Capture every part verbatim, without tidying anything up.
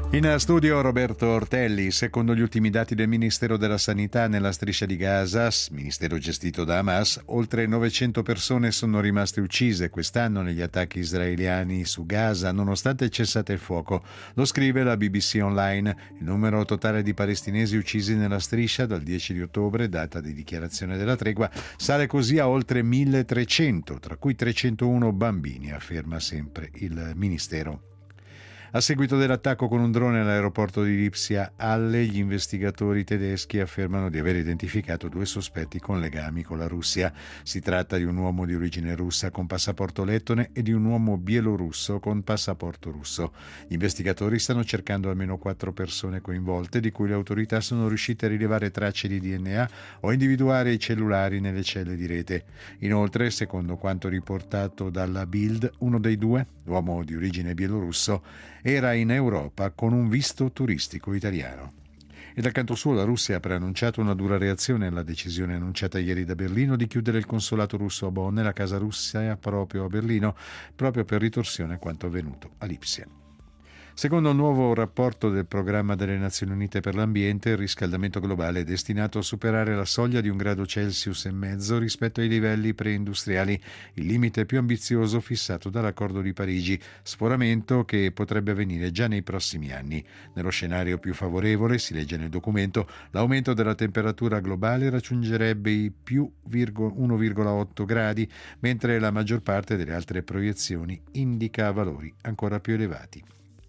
In studio Roberto Ortelli. Secondo gli ultimi dati del Ministero della Sanità, nella striscia di Gaza, ministero gestito da Hamas, oltre novecento persone sono rimaste uccise quest'anno negli attacchi israeliani su Gaza, nonostante il cessate il fuoco. Lo scrive la B B C Online. Il numero totale di palestinesi uccisi nella striscia dal dieci di ottobre, data di dichiarazione della tregua, sale così a oltre milletrecento, tra cui trecentouno bambini, afferma sempre il Ministero. A seguito dell'attacco con un drone all'aeroporto di Lipsia, Halle, gli investigatori tedeschi affermano di aver identificato due sospetti con legami con la Russia. Si tratta di un uomo di origine russa con passaporto lettone e di un uomo bielorusso con passaporto russo. Gli investigatori stanno cercando almeno quattro persone coinvolte, di cui le autorità sono riuscite a rilevare tracce di D N A o individuare i cellulari nelle celle di rete. Inoltre, secondo quanto riportato dalla Bild, uno dei due, l'uomo di origine bielorusso, era in Europa con un visto turistico italiano. E dal canto suo la Russia ha preannunciato una dura reazione alla decisione annunciata ieri da Berlino di chiudere il consolato russo a Bonn e la casa russa proprio a Berlino, proprio per ritorsione a quanto avvenuto a Lipsia. Secondo un nuovo rapporto del Programma delle Nazioni Unite per l'Ambiente, il riscaldamento globale è destinato a superare la soglia di un grado Celsius e mezzo rispetto ai livelli preindustriali, il limite più ambizioso fissato dall'Accordo di Parigi, sforamento che potrebbe avvenire già nei prossimi anni. Nello scenario più favorevole, si legge nel documento, l'aumento della temperatura globale raggiungerebbe i più uno virgola otto gradi, mentre la maggior parte delle altre proiezioni indica valori ancora più elevati.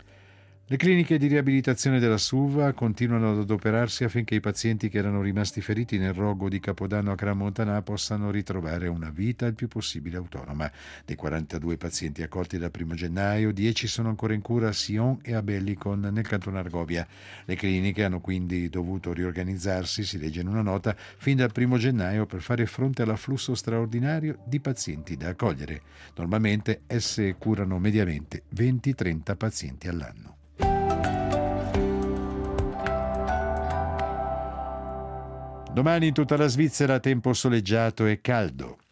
Le cliniche di riabilitazione della Suva continuano ad adoperarsi affinché i pazienti che erano rimasti feriti nel rogo di Capodanno a Crans-Montana possano ritrovare una vita il più possibile autonoma. Dei quarantadue pazienti accolti dal primo gennaio, dieci sono ancora in cura a Sion e a Bellicon nel canton Argovia. Le cliniche hanno quindi dovuto riorganizzarsi, si legge in una nota, fin dal primo gennaio per fare fronte all'afflusso straordinario di pazienti da accogliere. Normalmente esse curano mediamente venti trenta pazienti all'anno. Domani in tutta la Svizzera tempo soleggiato e caldo.